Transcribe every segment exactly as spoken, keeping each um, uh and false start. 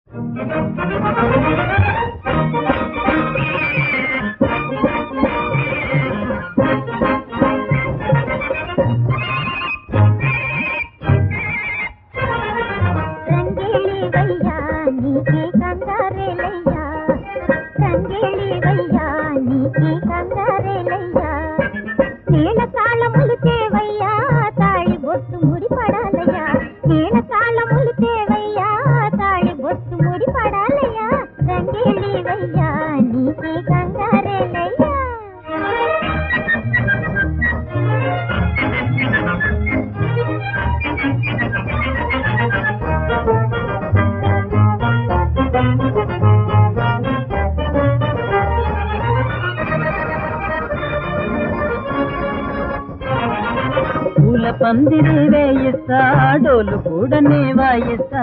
పందిరి వేయిస్తా డోలు కూడా నే వాయిస్తా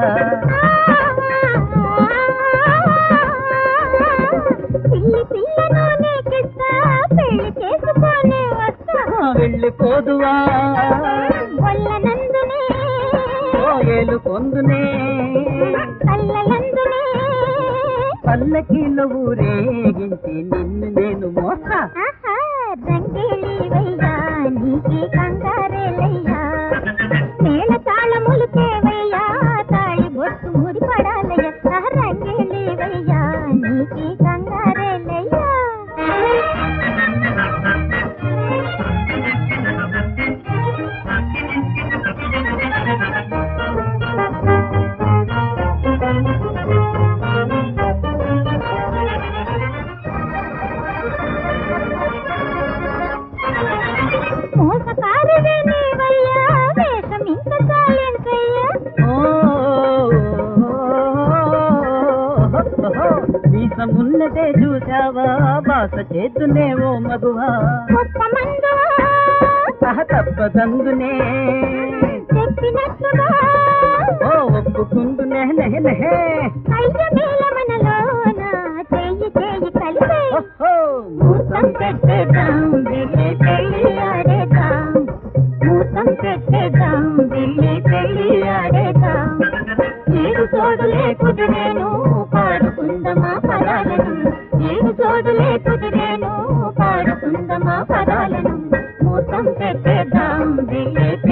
వెళ్ళిపోదువా ఏలు పొందునే పల్లకీలో ఊరేగించి నిన్ను నేను మోసా రంగేళివయ్యా నీకే కంగారేలయ్యా మేళ తాళములు తేవయ్యా తాళి బొట్టు ముడి పడాలయ్యా రంగేళివయ్యా నీకే కంగారేలయ్యా ఉన్నదే చూసావా బాస చేతునేవో మగువా సహ తప్పదందునే చెప్పినట్టుగా ఓ ఒప్పుకుందునే నెహ నెహే చెయ్యి చెయ్యి కలిపే మూతం పెట్టేద్దాం ఢిల్లీ పెళ్ళి ఆడేద్దాం మూతం పెట్టేద్దాం ఢిల్లీ పెళ్ళి ఆడేద్దాం నీకు తోడు లేకుడు నేను పాడుకుందమా పదాలను నీకు తోడు లేకుడు నేను పాడుకుందమా పదాలను మూతం పెట్టేద్దాం ఢిల్లీ